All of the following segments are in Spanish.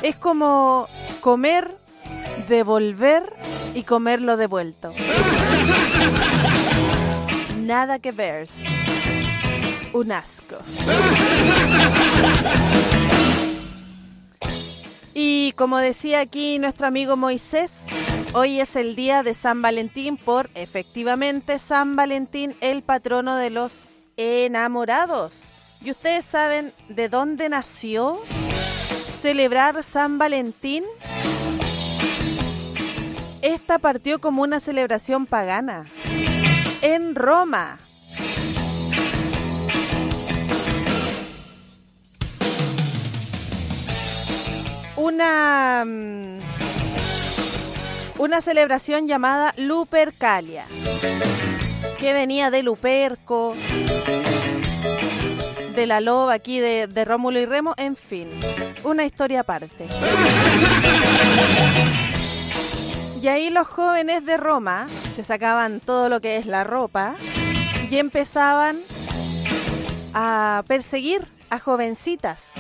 Es como comer, devolver y comerlo devuelto. Nada que ver. Un asco. Y como decía aquí nuestro amigo Moisés, hoy es el día de San Valentín por, efectivamente, San Valentín, el patrono de los enamorados. ¿Y ustedes saben de dónde nació celebrar San Valentín? Esta partió como una celebración pagana en Roma. Una celebración llamada Lupercalia, que venía de Luperco, de la loba aquí de Rómulo y Remo, en fin, una historia aparte. Y ahí los jóvenes de Roma se sacaban todo lo que es la ropa y empezaban a perseguir a jovencitas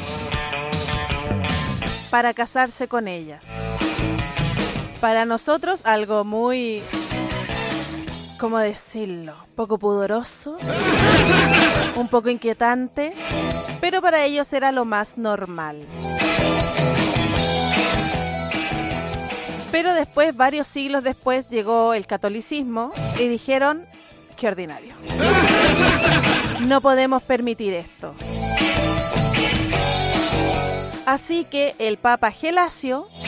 para casarse con ellas. Para nosotros algo muy, ¿cómo decirlo? Poco pudoroso, un poco inquietante, pero para ellos era lo más normal. Pero después, varios siglos después, llegó el catolicismo y dijeron, qué ordinario. No podemos permitir esto. Así que el Papa Gelasio